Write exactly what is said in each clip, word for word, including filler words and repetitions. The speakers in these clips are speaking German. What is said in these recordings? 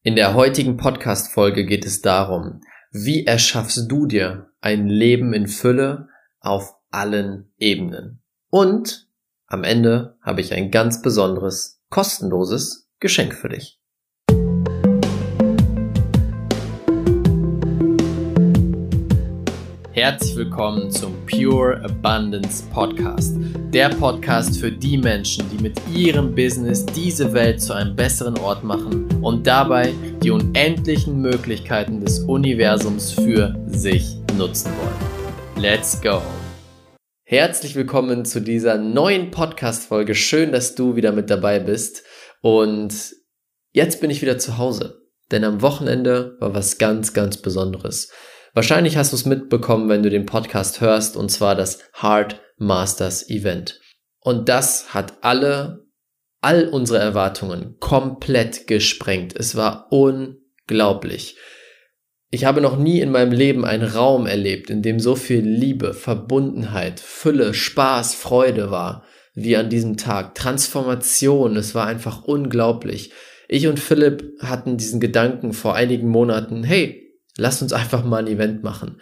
In der heutigen Podcast-Folge geht es darum, wie erschaffst du dir ein Leben in Fülle auf allen Ebenen? Und am Ende habe ich ein ganz besonderes, kostenloses Geschenk für dich. Herzlich willkommen zum Pure Abundance Podcast. Der Podcast für die Menschen, die mit ihrem Business diese Welt zu einem besseren Ort machen und dabei die unendlichen Möglichkeiten des Universums für sich nutzen wollen. Let's go! Herzlich willkommen zu dieser neuen Podcast-Folge. Schön, dass du wieder mit dabei bist. Und jetzt bin ich wieder zu Hause, denn am Wochenende war was ganz, ganz Besonderes. Wahrscheinlich hast du es mitbekommen, wenn du den Podcast hörst, und zwar das Heart Masters Event. Und das hat alle, all unsere Erwartungen komplett gesprengt. Es war unglaublich. Ich habe noch nie in meinem Leben einen Raum erlebt, in dem so viel Liebe, Verbundenheit, Fülle, Spaß, Freude war, wie an diesem Tag. Transformation, es war einfach unglaublich. Ich und Philipp hatten diesen Gedanken vor einigen Monaten, hey, lass uns einfach mal ein Event machen.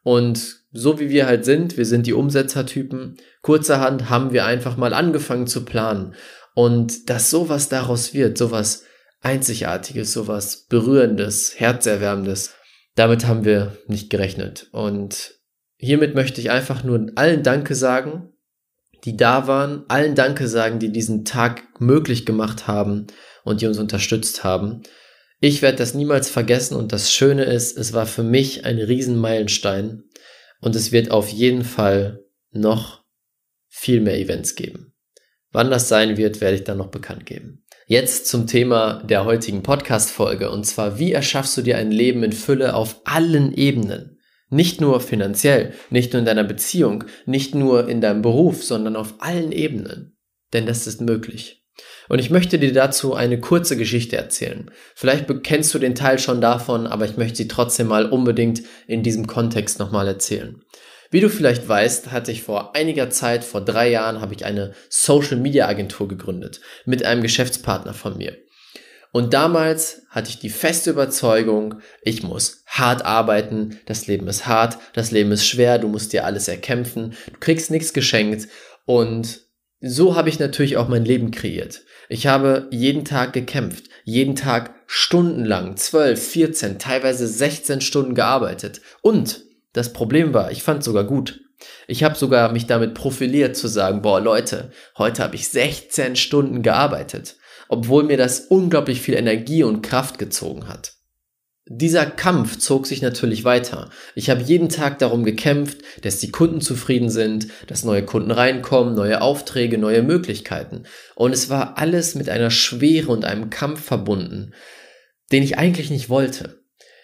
Und so wie wir halt sind, wir sind die Umsetzertypen, kurzerhand haben wir einfach mal angefangen zu planen. Und dass sowas daraus wird, sowas Einzigartiges, sowas Berührendes, Herzerwärmendes, damit haben wir nicht gerechnet. Und hiermit möchte ich einfach nur allen Danke sagen, die da waren, allen Danke sagen, die diesen Tag möglich gemacht haben und die uns unterstützt haben. Ich werde das niemals vergessen und das Schöne ist, es war für mich ein Riesenmeilenstein und es wird auf jeden Fall noch viel mehr Events geben. Wann das sein wird, werde ich dann noch bekannt geben. Jetzt zum Thema der heutigen Podcast-Folge, und zwar: Wie erschaffst du dir ein Leben in Fülle auf allen Ebenen? Nicht nur finanziell, nicht nur in deiner Beziehung, nicht nur in deinem Beruf, sondern auf allen Ebenen. Denn das ist möglich. Und ich möchte dir dazu eine kurze Geschichte erzählen. Vielleicht kennst du den Teil schon davon, aber ich möchte sie trotzdem mal unbedingt in diesem Kontext nochmal erzählen. Wie du vielleicht weißt, hatte ich vor einiger Zeit, vor drei Jahren, habe ich eine Social-Media-Agentur gegründet mit einem Geschäftspartner von mir. Und damals hatte ich die feste Überzeugung, ich muss hart arbeiten, das Leben ist hart, das Leben ist schwer, du musst dir alles erkämpfen, du kriegst nichts geschenkt, und so habe ich natürlich auch mein Leben kreiert. Ich habe jeden Tag gekämpft, jeden Tag stundenlang, zwölf, vierzehn, teilweise sechzehn Stunden gearbeitet. Und das Problem war, ich fand es sogar gut. Ich habe sogar mich damit profiliert zu sagen, boah Leute, heute habe ich sechzehn Stunden gearbeitet, obwohl mir das unglaublich viel Energie und Kraft gezogen hat. Dieser Kampf zog sich natürlich weiter. Ich habe jeden Tag darum gekämpft, dass die Kunden zufrieden sind, dass neue Kunden reinkommen, neue Aufträge, neue Möglichkeiten. Und es war alles mit einer Schwere und einem Kampf verbunden, den ich eigentlich nicht wollte.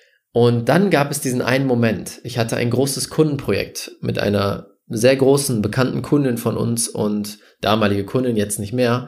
Und dann gab es diesen einen Moment. Ich hatte ein großes Kundenprojekt mit einer sehr großen, bekannten Kundin von uns und damalige Kundin, jetzt nicht mehr.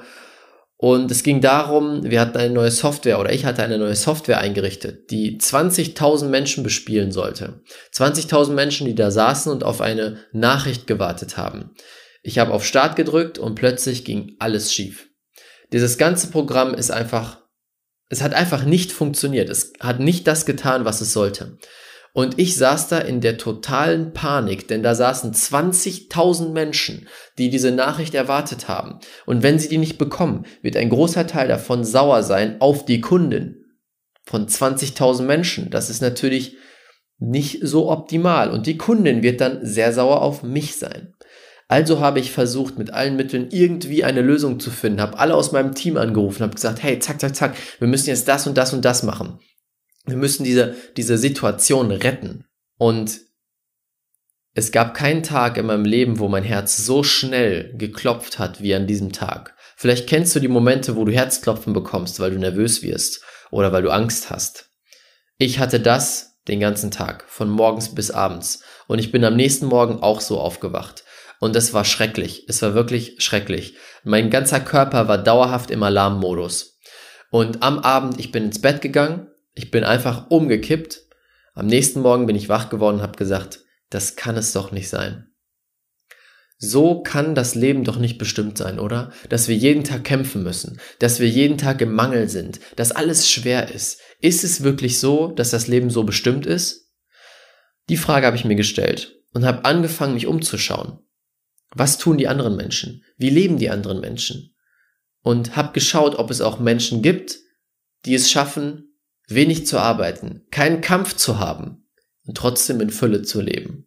Und es ging darum, wir hatten eine neue Software, oder ich hatte eine neue Software eingerichtet, die zwanzigtausend Menschen bespielen sollte. zwanzigtausend Menschen, die da saßen und auf eine Nachricht gewartet haben. Ich habe auf Start gedrückt und plötzlich ging alles schief. Dieses ganze Programm ist einfach, es hat einfach nicht funktioniert. Es hat nicht das getan, was es sollte. Und ich saß da in der totalen Panik, denn da saßen zwanzigtausend Menschen, die diese Nachricht erwartet haben. Und wenn sie die nicht bekommen, wird ein großer Teil davon sauer sein auf die Kundin. Von zwanzigtausend Menschen. Das ist natürlich nicht so optimal. Und die Kundin wird dann sehr sauer auf mich sein. Also habe ich versucht, mit allen Mitteln irgendwie eine Lösung zu finden. Habe alle aus meinem Team angerufen, habe gesagt, hey, zack, zack, zack, wir müssen jetzt das und das und das machen. Wir müssen diese, diese Situation retten. Und es gab keinen Tag in meinem Leben, wo mein Herz so schnell geklopft hat wie an diesem Tag. Vielleicht kennst du die Momente, wo du Herzklopfen bekommst, weil du nervös wirst oder weil du Angst hast. Ich hatte das den ganzen Tag, von morgens bis abends. Und ich bin am nächsten Morgen auch so aufgewacht. Und es war schrecklich. Es war wirklich schrecklich. Mein ganzer Körper war dauerhaft im Alarmmodus. Und am Abend, ich bin ins Bett gegangen. Ich bin einfach umgekippt. Am nächsten Morgen bin ich wach geworden und habe gesagt, das kann es doch nicht sein. so kann das Leben doch nicht bestimmt sein, oder? Dass wir jeden Tag kämpfen müssen, dass wir jeden Tag im Mangel sind, dass alles schwer ist. Ist es wirklich so, dass das Leben so bestimmt ist? Die Frage habe ich mir gestellt und habe angefangen, mich umzuschauen. Was tun die anderen Menschen? Wie leben die anderen Menschen? Und habe geschaut, ob es auch Menschen gibt, die es schaffen, wenig zu arbeiten, keinen Kampf zu haben und trotzdem in Fülle zu leben.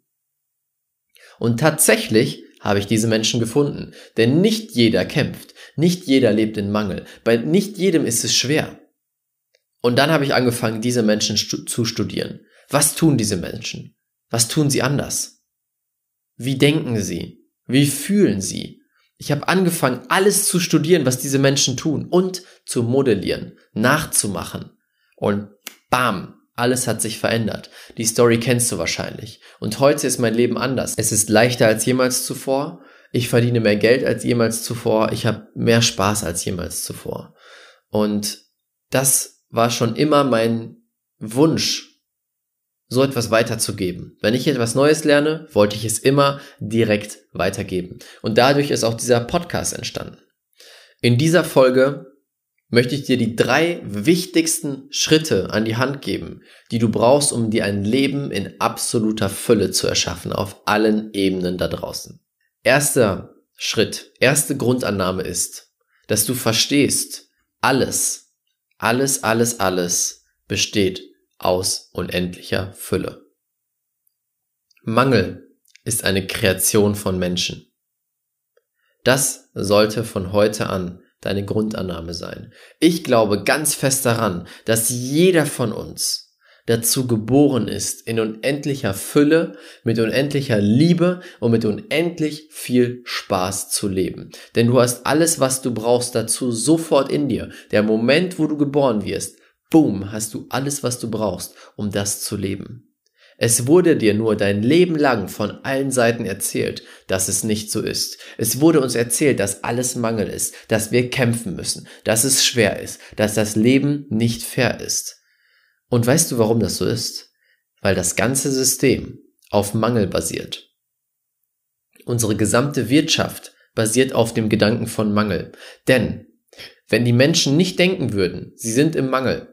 Und tatsächlich habe ich diese Menschen gefunden, denn nicht jeder kämpft, nicht jeder lebt in Mangel, bei nicht jedem ist es schwer. Und dann habe ich angefangen, diese Menschen stu- zu studieren. Was tun diese Menschen? Was tun sie anders? Wie denken sie? Wie fühlen sie? Ich habe angefangen, alles zu studieren, was diese Menschen tun und zu modellieren, nachzumachen. Und bam, alles hat sich verändert. Die Story kennst du wahrscheinlich. Und heute ist mein Leben anders. Es ist leichter als jemals zuvor. Ich verdiene mehr Geld als jemals zuvor. Ich habe mehr Spaß als jemals zuvor. Und das war schon immer mein Wunsch, so etwas weiterzugeben. Wenn ich etwas Neues lerne, wollte ich es immer direkt weitergeben. Und dadurch ist auch dieser Podcast entstanden. In dieser Folge möchte ich dir die drei wichtigsten Schritte an die Hand geben, die du brauchst, um dir ein Leben in absoluter Fülle zu erschaffen, auf allen Ebenen da draußen. Erster Schritt, erste Grundannahme ist, dass du verstehst, alles, alles, alles, alles besteht aus unendlicher Fülle. Mangel ist eine Kreation von Menschen. Das sollte von heute an deine Grundannahme sein. Ich glaube ganz fest daran, dass jeder von uns dazu geboren ist, in unendlicher Fülle, mit unendlicher Liebe und mit unendlich viel Spaß zu leben. Denn du hast alles, was du brauchst, dazu sofort in dir. Der Moment, wo du geboren wirst, boom, hast du alles, was du brauchst, um das zu leben. Es wurde dir nur dein Leben lang von allen Seiten erzählt, dass es nicht so ist. Es wurde uns erzählt, dass alles Mangel ist, dass wir kämpfen müssen, dass es schwer ist, dass das Leben nicht fair ist. Und weißt du, warum das so ist? Weil das ganze System auf Mangel basiert. Unsere gesamte Wirtschaft basiert auf dem Gedanken von Mangel. Denn wenn die Menschen nicht denken würden, sie sind im Mangel,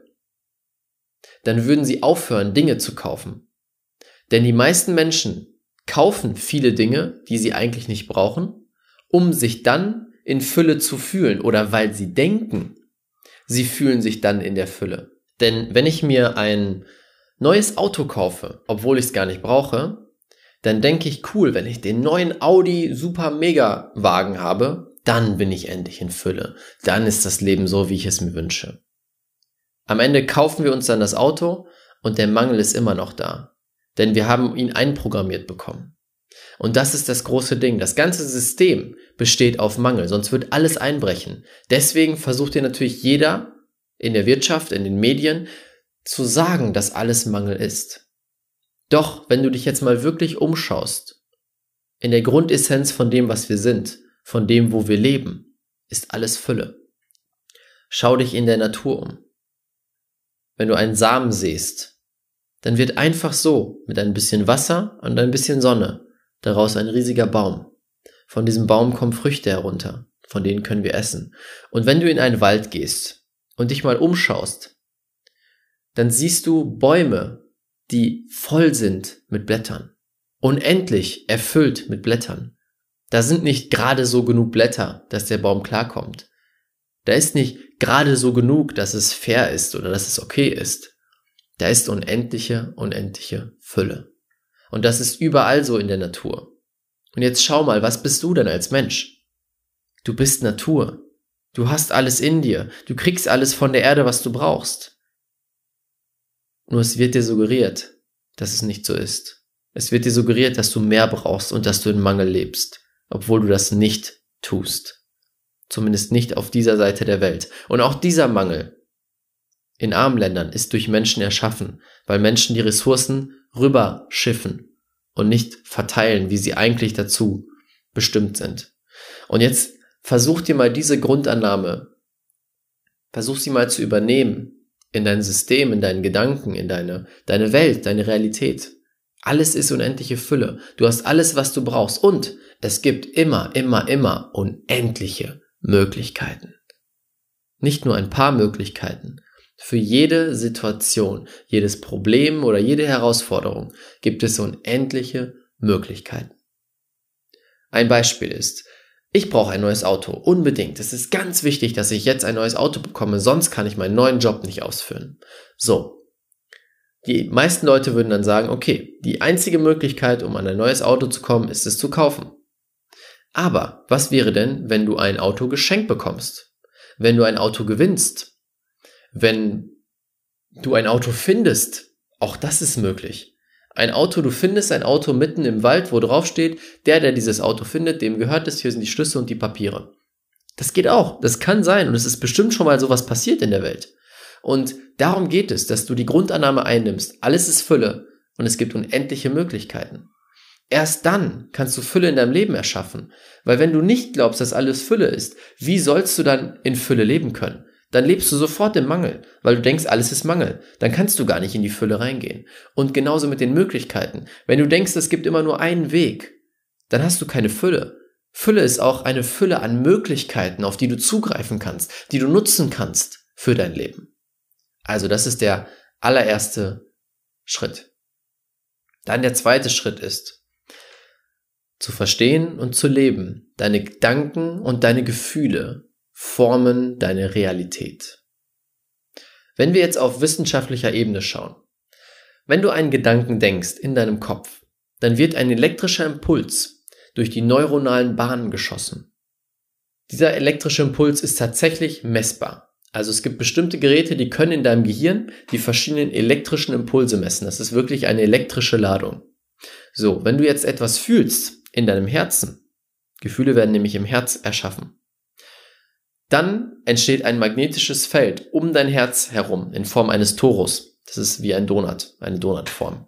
dann würden sie aufhören, Dinge zu kaufen. Denn die meisten Menschen kaufen viele Dinge, die sie eigentlich nicht brauchen, um sich dann in Fülle zu fühlen oder weil sie denken, sie fühlen sich dann in der Fülle. Denn wenn ich mir ein neues Auto kaufe, obwohl ich es gar nicht brauche, dann denke ich, cool, wenn ich den neuen Audi Super Mega Wagen habe, dann bin ich endlich in Fülle. Dann ist das Leben so, wie ich es mir wünsche. Am Ende kaufen wir uns dann das Auto und der Mangel ist immer noch da. Denn wir haben ihn einprogrammiert bekommen. Und das ist das große Ding. Das ganze System besteht auf Mangel, sonst wird alles einbrechen. Deswegen versucht dir natürlich jeder in der Wirtschaft, in den Medien, zu sagen, dass alles Mangel ist. Doch, wenn du dich jetzt mal wirklich umschaust, in der Grundessenz von dem, was wir sind, von dem, wo wir leben, ist alles Fülle. Schau dich in der Natur um. Wenn du einen Samen säst, dann wird einfach so mit ein bisschen Wasser und ein bisschen Sonne daraus ein riesiger Baum. Von diesem Baum kommen Früchte herunter, von denen können wir essen. Und wenn du in einen Wald gehst und dich mal umschaust, dann siehst du Bäume, die voll sind mit Blättern, unendlich erfüllt mit Blättern. Da sind nicht gerade so genug Blätter, dass der Baum klarkommt. Da ist nicht gerade so genug, dass es fair ist oder dass es okay ist. Da ist unendliche, unendliche Fülle. Und das ist überall so in der Natur. Und jetzt schau mal, was bist du denn als Mensch? Du bist Natur. Du hast alles in dir. Du kriegst alles von der Erde, was du brauchst. Nur es wird dir suggeriert, dass es nicht so ist. Es wird dir suggeriert, dass du mehr brauchst und dass du in Mangel lebst, obwohl du das nicht tust. Zumindest nicht auf dieser Seite der Welt. Und auch dieser Mangel in armen Ländern ist durch Menschen erschaffen, weil Menschen die Ressourcen rüberschiffen und nicht verteilen, wie sie eigentlich dazu bestimmt sind. Und jetzt versuch dir mal diese Grundannahme, versuch sie mal zu übernehmen in dein System, in deinen Gedanken, in deine, deine Welt, deine Realität. Alles ist unendliche Fülle. Du hast alles, was du brauchst. Und Es gibt immer, immer, immer unendliche Möglichkeiten. Nicht nur ein paar Möglichkeiten. Für jede Situation, jedes Problem oder jede Herausforderung gibt es unendliche Möglichkeiten. Ein Beispiel ist, ich brauche ein neues Auto, unbedingt. Es ist ganz wichtig, dass ich jetzt ein neues Auto bekomme, sonst kann ich meinen neuen Job nicht ausführen. So, die meisten Leute würden dann sagen, okay, die einzige Möglichkeit, um an ein neues Auto zu kommen, ist es zu kaufen. Aber was wäre denn, wenn du ein Auto geschenkt bekommst? Wenn du ein Auto gewinnst? Wenn du ein Auto findest? Auch das ist möglich. Ein Auto, du findest ein Auto mitten im Wald, wo drauf steht, der, der dieses Auto findet, dem gehört es, hier sind die Schlüssel und die Papiere. Das geht auch, das kann sein und es ist bestimmt schon mal sowas passiert in der Welt. Und darum geht es, dass du die Grundannahme einnimmst, alles ist Fülle und es gibt unendliche Möglichkeiten. Erst dann kannst du Fülle in deinem Leben erschaffen, weil wenn du nicht glaubst, dass alles Fülle ist, wie sollst du dann in Fülle leben können? Dann lebst du sofort im Mangel, weil du denkst, alles ist Mangel. Dann kannst du gar nicht in die Fülle reingehen. Und genauso mit den Möglichkeiten. Wenn du denkst, es gibt immer nur einen Weg, dann hast du keine Fülle. Fülle ist auch eine Fülle an Möglichkeiten, auf die du zugreifen kannst, die du nutzen kannst für dein Leben. Also das ist der allererste Schritt. Dann der zweite Schritt ist, zu verstehen und zu leben. Deine Gedanken und deine Gefühle formen deine Realität. Wenn wir jetzt auf wissenschaftlicher Ebene schauen, wenn du einen Gedanken denkst in deinem Kopf, dann wird ein elektrischer Impuls durch die neuronalen Bahnen geschossen. Dieser elektrische Impuls ist tatsächlich messbar. Also es gibt bestimmte Geräte, die können in deinem Gehirn die verschiedenen elektrischen Impulse messen. Das ist wirklich eine elektrische Ladung. So, wenn du jetzt etwas fühlst in deinem Herzen, Gefühle werden nämlich im Herz erschaffen, dann entsteht ein magnetisches Feld um dein Herz herum in Form eines Torus. Das ist wie ein Donut, eine Donutform.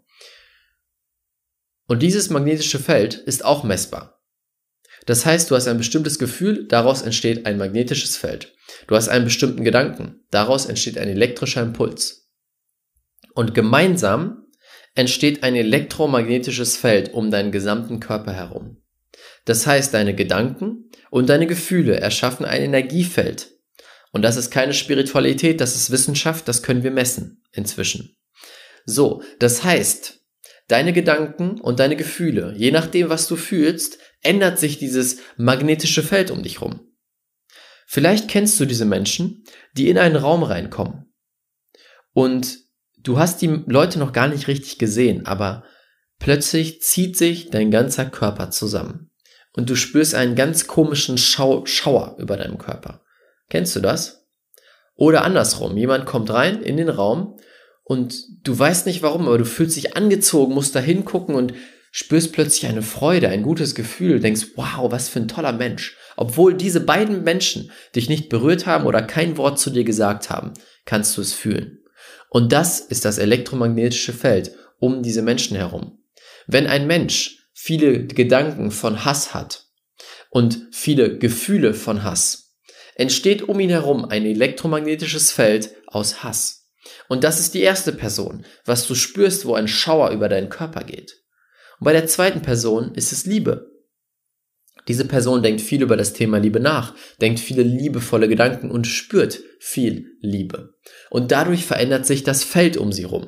Und dieses magnetische Feld ist auch messbar. Das heißt, du hast ein bestimmtes Gefühl, daraus entsteht ein magnetisches Feld. Du hast einen bestimmten Gedanken, daraus entsteht ein elektrischer Impuls. Und gemeinsam entsteht ein elektromagnetisches Feld um deinen gesamten Körper herum. Das heißt, deine Gedanken und deine Gefühle erschaffen ein Energiefeld. Und das ist keine Spiritualität, das ist Wissenschaft, das können wir messen inzwischen. So, das heißt, deine Gedanken und deine Gefühle, je nachdem, was du fühlst, ändert sich dieses magnetische Feld um dich rum. Vielleicht kennst du diese Menschen, die in einen Raum reinkommen und du hast die Leute noch gar nicht richtig gesehen, aber plötzlich zieht sich dein ganzer Körper zusammen und du spürst einen ganz komischen Schau- Schauer über deinem Körper. Kennst du das? Oder andersrum, jemand kommt rein in den Raum und du weißt nicht warum, aber du fühlst dich angezogen, musst da hingucken und spürst plötzlich eine Freude, ein gutes Gefühl, denkst, wow, was für ein toller Mensch. Obwohl diese beiden Menschen dich nicht berührt haben oder kein Wort zu dir gesagt haben, kannst du es fühlen. Und das ist das elektromagnetische Feld um diese Menschen herum. Wenn ein Mensch viele Gedanken von Hass hat und viele Gefühle von Hass, entsteht um ihn herum ein elektromagnetisches Feld aus Hass. Und das ist die erste Person, was du spürst, wo ein Schauer über deinen Körper geht. Und bei der zweiten Person ist es Liebe. Diese Person denkt viel über das Thema Liebe nach, denkt viele liebevolle Gedanken und spürt viel Liebe. Und dadurch verändert sich das Feld um sie rum.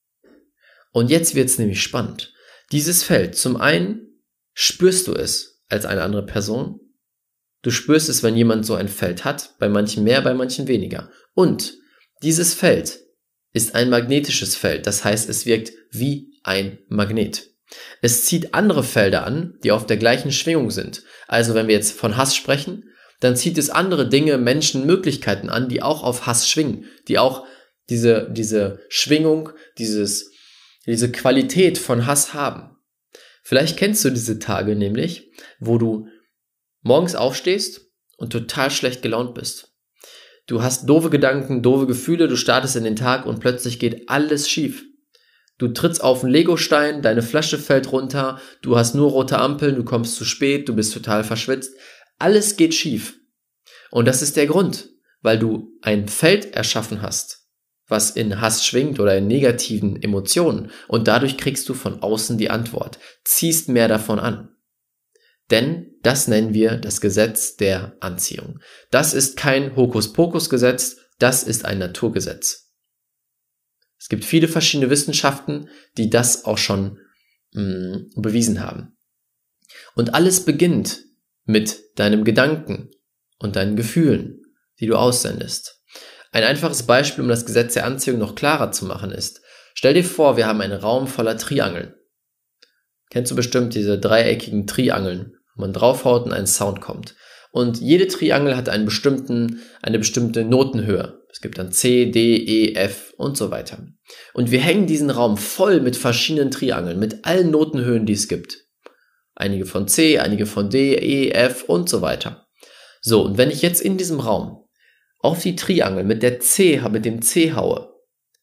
Und jetzt wird es nämlich spannend. Dieses Feld, zum einen spürst du es als eine andere Person. Du spürst es, wenn jemand so ein Feld hat, bei manchen mehr, bei manchen weniger. Und dieses Feld ist ein magnetisches Feld, das heißt, es wirkt wie ein Magnet. Es zieht andere Felder an, die auf der gleichen Schwingung sind. Also wenn wir jetzt von Hass sprechen, dann zieht es andere Dinge, Menschen, Möglichkeiten an, die auch auf Hass schwingen, die auch diese, diese Schwingung, dieses, diese Qualität von Hass haben. Vielleicht kennst du diese Tage nämlich, wo du morgens aufstehst und total schlecht gelaunt bist. Du hast doofe Gedanken, doofe Gefühle, du startest in den Tag und plötzlich geht alles schief. Du trittst auf einen Legostein, deine Flasche fällt runter, du hast nur rote Ampeln, du kommst zu spät, du bist total verschwitzt. Alles geht schief. Und das ist der Grund, weil du ein Feld erschaffen hast, was in Hass schwingt oder in negativen Emotionen. Und dadurch kriegst du von außen die Antwort, ziehst mehr davon an. Denn das nennen wir das Gesetz der Anziehung. Das ist kein Hokuspokus-Gesetz, das ist ein Naturgesetz. Es gibt viele verschiedene Wissenschaften, die das auch schon mh, bewiesen haben. Und alles beginnt mit deinem Gedanken und deinen Gefühlen, die du aussendest. Ein einfaches Beispiel, um das Gesetz der Anziehung noch klarer zu machen, ist: Stell dir vor, wir haben einen Raum voller Triangeln. Kennst du bestimmt diese dreieckigen Triangeln, wo man draufhaut und ein Sound kommt. Und jede Triangel hat einen bestimmten, eine bestimmte Notenhöhe. Es gibt dann C, D, E, F und so weiter. Und wir hängen diesen Raum voll mit verschiedenen Triangeln, mit allen Notenhöhen, die es gibt. Einige von C, einige von D, E, F und so weiter. So, und wenn ich jetzt in diesem Raum auf die Triangel mit der C, mit dem C haue,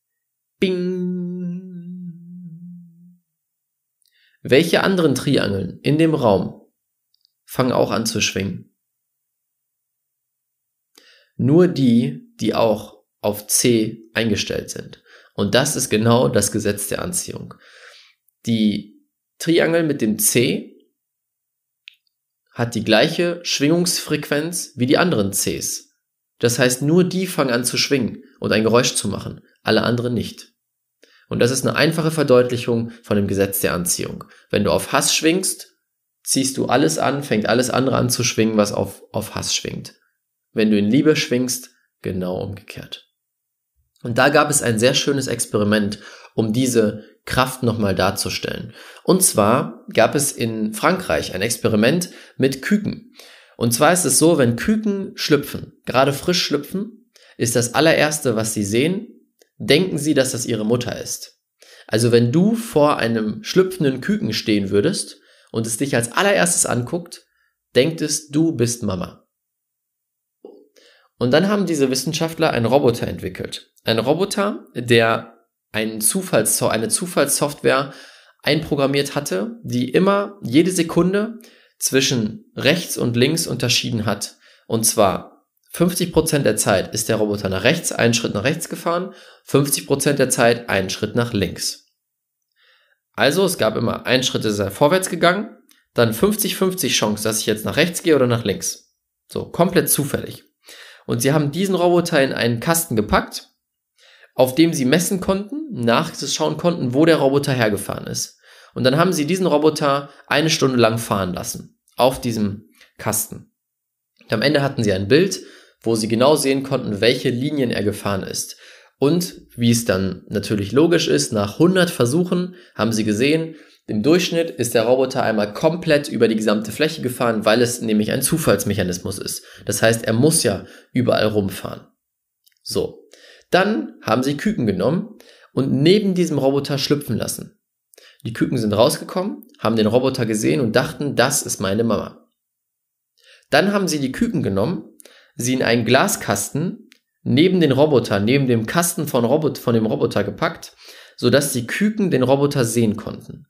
bing, welche anderen Triangeln in dem Raum fangen auch an zu schwingen? Nur die, die auch auf C eingestellt sind. Und das ist genau das Gesetz der Anziehung. Die Triangel mit dem C hat die gleiche Schwingungsfrequenz wie die anderen Cs. Das heißt, nur die fangen an zu schwingen und ein Geräusch zu machen, alle anderen nicht. Und das ist eine einfache Verdeutlichung von dem Gesetz der Anziehung. Wenn du auf Hass schwingst, ziehst du alles an, fängt alles andere an zu schwingen, was auf, auf Hass schwingt. Wenn du in Liebe schwingst, genau umgekehrt. Und da gab es ein sehr schönes Experiment, um diese Kraft nochmal darzustellen. Und zwar gab es in Frankreich ein Experiment mit Küken. Und zwar ist es so, wenn Küken schlüpfen, gerade frisch schlüpfen, ist das allererste, was sie sehen, denken sie, dass das ihre Mutter ist. Also wenn du vor einem schlüpfenden Küken stehen würdest und es dich als allererstes anguckt, denkt es, du bist Mama. Und dann haben diese Wissenschaftler einen Roboter entwickelt. Ein Roboter, der einen Zufalls- eine Zufallssoftware einprogrammiert hatte, die immer jede Sekunde zwischen rechts und links unterschieden hat. Und zwar fünfzig Prozent der Zeit ist der Roboter nach rechts, einen Schritt nach rechts gefahren, fünfzig Prozent der Zeit einen Schritt nach links. Also es gab immer einen Schritt, ist er vorwärts gegangen, dann fünfzig fünfzig Chance, dass ich jetzt nach rechts gehe oder nach links. So, komplett zufällig. Und sie haben diesen Roboter in einen Kasten gepackt, auf dem sie messen konnten, nachschauen konnten, wo der Roboter hergefahren ist. Und dann haben sie diesen Roboter eine Stunde lang fahren lassen, auf diesem Kasten. Und am Ende hatten sie ein Bild, wo sie genau sehen konnten, welche Linien er gefahren ist. Und wie es dann natürlich logisch ist, nach hundert Versuchen haben sie gesehen, im Durchschnitt ist der Roboter einmal komplett über die gesamte Fläche gefahren, weil es nämlich ein Zufallsmechanismus ist. Das heißt, er muss ja überall rumfahren. So, dann haben sie Küken genommen und neben diesem Roboter schlüpfen lassen. Die Küken sind rausgekommen, haben den Roboter gesehen und dachten, das ist meine Mama. Dann haben sie die Küken genommen, sie in einen Glaskasten neben den Roboter, neben dem Kasten von, Robot, von dem Roboter gepackt, sodass die Küken den Roboter sehen konnten.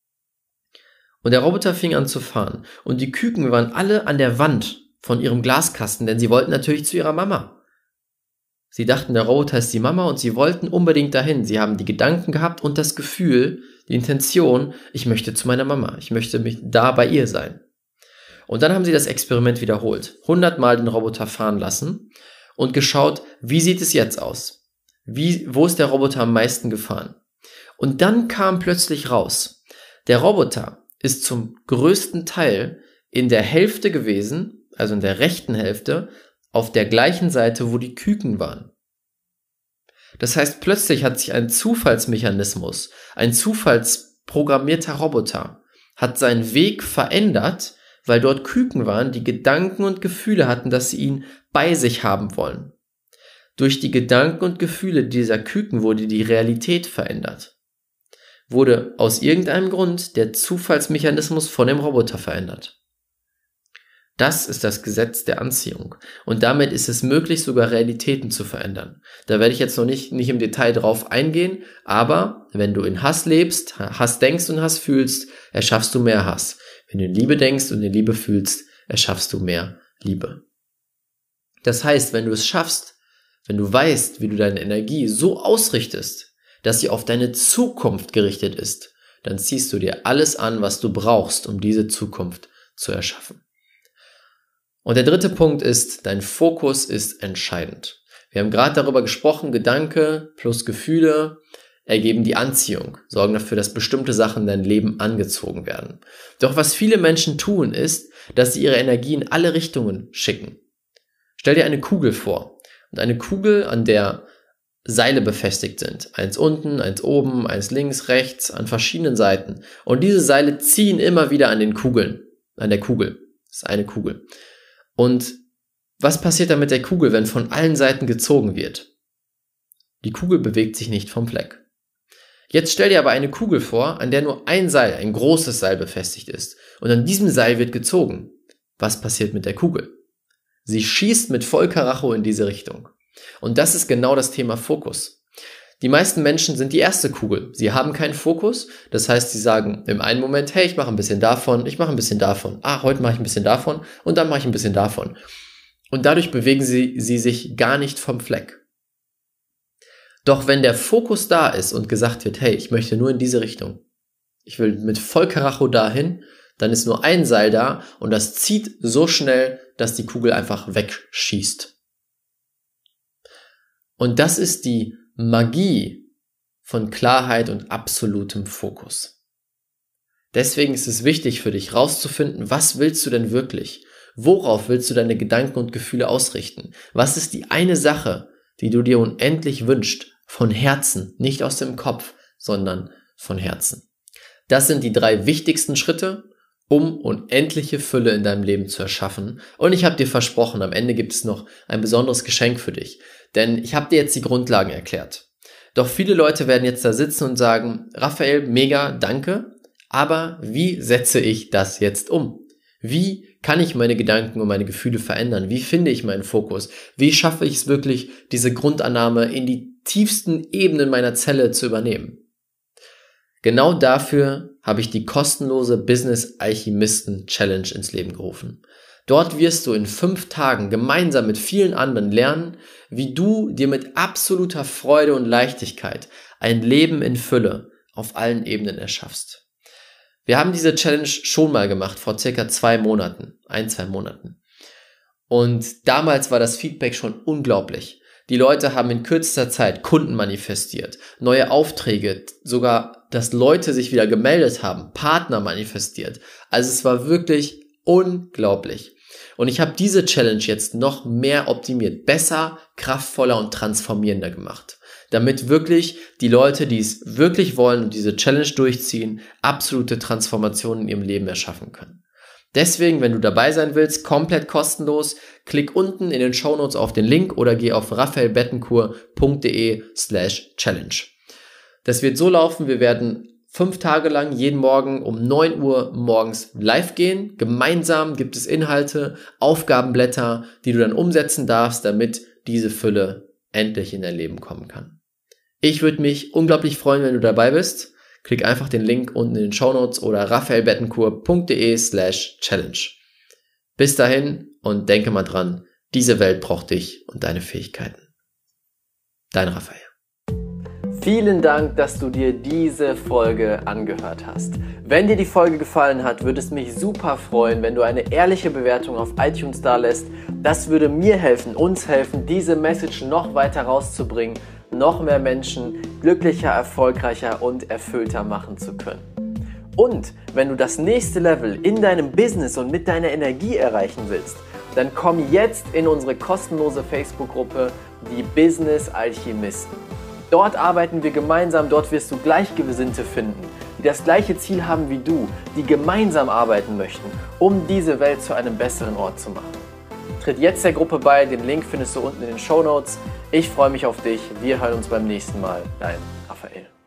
Und der Roboter fing an zu fahren. Und die Küken waren alle an der Wand von ihrem Glaskasten, denn sie wollten natürlich zu ihrer Mama. Sie dachten, der Roboter ist die Mama und sie wollten unbedingt dahin. Sie haben die Gedanken gehabt und das Gefühl, die Intention, ich möchte zu meiner Mama, ich möchte mich da bei ihr sein. Und dann haben sie das Experiment wiederholt, hundertmal den Roboter fahren lassen und geschaut, wie sieht es jetzt aus? Wie, wo ist der Roboter am meisten gefahren? Und dann kam plötzlich raus, der Roboter ist zum größten Teil in der Hälfte gewesen, also in der rechten Hälfte, auf der gleichen Seite, wo die Küken waren. Das heißt, plötzlich hat sich ein Zufallsmechanismus, ein zufallsprogrammierter Roboter, hat seinen Weg verändert, weil dort Küken waren, die Gedanken und Gefühle hatten, dass sie ihn bei sich haben wollen. Durch die Gedanken und Gefühle dieser Küken wurde die Realität verändert. Wurde aus irgendeinem Grund der Zufallsmechanismus von dem Roboter verändert. Das ist das Gesetz der Anziehung. Und damit ist es möglich, sogar Realitäten zu verändern. Da werde ich jetzt noch nicht, nicht im Detail drauf eingehen, aber wenn du in Hass lebst, Hass denkst und Hass fühlst, erschaffst du mehr Hass. Wenn du in Liebe denkst und in Liebe fühlst, erschaffst du mehr Liebe. Das heißt, wenn du es schaffst, wenn du weißt, wie du deine Energie so ausrichtest, dass sie auf deine Zukunft gerichtet ist, dann ziehst du dir alles an, was du brauchst, um diese Zukunft zu erschaffen. Und der dritte Punkt ist, dein Fokus ist entscheidend. Wir haben gerade darüber gesprochen, Gedanke plus Gefühle ergeben die Anziehung, sorgen dafür, dass bestimmte Sachen in dein Leben angezogen werden. Doch was viele Menschen tun, ist, dass sie ihre Energie in alle Richtungen schicken. Stell dir eine Kugel vor und eine Kugel, an der Seile befestigt sind. Eins unten, eins oben, eins links, rechts, an verschiedenen Seiten. Und diese Seile ziehen immer wieder an den Kugeln, an der Kugel. Das ist eine Kugel. Und was passiert dann mit der Kugel, wenn von allen Seiten gezogen wird? Die Kugel bewegt sich nicht vom Fleck. Jetzt stell dir aber eine Kugel vor, an der nur ein Seil, ein großes Seil befestigt ist. Und an diesem Seil wird gezogen. Was passiert mit der Kugel? Sie schießt mit Vollkaracho in diese Richtung. Und das ist genau das Thema Fokus. Die meisten Menschen sind die erste Kugel. Sie haben keinen Fokus. Das heißt, sie sagen im einen Moment, hey, ich mache ein bisschen davon, ich mache ein bisschen davon. Ah, heute mache ich ein bisschen davon und dann mache ich ein bisschen davon. Und dadurch bewegen sie, sie sich gar nicht vom Fleck. Doch wenn der Fokus da ist und gesagt wird, hey, ich möchte nur in diese Richtung, ich will mit Vollkaracho dahin, dann ist nur ein Seil da und das zieht so schnell, dass die Kugel einfach wegschießt. Und das ist die Magie von Klarheit und absolutem Fokus. Deswegen ist es wichtig für dich rauszufinden, was willst du denn wirklich? Worauf willst du deine Gedanken und Gefühle ausrichten? Was ist die eine Sache, die du dir unendlich wünschst? Von Herzen, nicht aus dem Kopf, sondern von Herzen. Das sind die drei wichtigsten Schritte, um unendliche Fülle in deinem Leben zu erschaffen. Und ich habe dir versprochen, am Ende gibt es noch ein besonderes Geschenk für dich. Denn ich habe dir jetzt die Grundlagen erklärt. Doch viele Leute werden jetzt da sitzen und sagen, Raphael, mega, danke, aber wie setze ich das jetzt um? Wie kann ich meine Gedanken und meine Gefühle verändern? Wie finde ich meinen Fokus? Wie schaffe ich es wirklich, diese Grundannahme in die tiefsten Ebenen meiner Zelle zu übernehmen? Genau dafür habe ich die kostenlose Business Alchemisten Challenge ins Leben gerufen. Dort wirst du in fünf Tagen gemeinsam mit vielen anderen lernen, wie du dir mit absoluter Freude und Leichtigkeit ein Leben in Fülle auf allen Ebenen erschaffst. Wir haben diese Challenge schon mal gemacht, vor circa zwei Monaten, ein, zwei Monaten. Und damals war das Feedback schon unglaublich. Die Leute haben in kürzester Zeit Kunden manifestiert, neue Aufträge, sogar, dass Leute sich wieder gemeldet haben, Partner manifestiert. Also es war wirklich unglaublich. Und ich habe diese Challenge jetzt noch mehr optimiert, besser, kraftvoller und transformierender gemacht, damit wirklich die Leute, die es wirklich wollen und diese Challenge durchziehen, absolute Transformationen in ihrem Leben erschaffen können. Deswegen, wenn du dabei sein willst, komplett kostenlos, klick unten in den Shownotes auf den Link oder geh auf raphaelbettencourt.de slash challenge. Das wird so laufen, wir werden fünf Tage lang jeden Morgen um neun Uhr morgens live gehen. Gemeinsam gibt es Inhalte, Aufgabenblätter, die du dann umsetzen darfst, damit diese Fülle endlich in dein Leben kommen kann. Ich würde mich unglaublich freuen, wenn du dabei bist. Klick einfach den Link unten in den Shownotes oder raphaelbettencourt.de slash challenge. Bis dahin und denke mal dran, diese Welt braucht dich und deine Fähigkeiten. Dein Raphael. Vielen Dank, dass du dir diese Folge angehört hast. Wenn dir die Folge gefallen hat, würde es mich super freuen, wenn du eine ehrliche Bewertung auf iTunes dalässt. Das würde mir helfen, uns helfen, diese Message noch weiter rauszubringen, noch mehr Menschen glücklicher, erfolgreicher und erfüllter machen zu können. Und wenn du das nächste Level in deinem Business und mit deiner Energie erreichen willst, dann komm jetzt in unsere kostenlose Facebook-Gruppe, die Business Alchemisten. Dort arbeiten wir gemeinsam, dort wirst du Gleichgesinnte finden, die das gleiche Ziel haben wie du, die gemeinsam arbeiten möchten, um diese Welt zu einem besseren Ort zu machen. Tritt jetzt der Gruppe bei, den Link findest du unten in den Shownotes. Ich freue mich auf dich, wir hören uns beim nächsten Mal. Dein Raphael.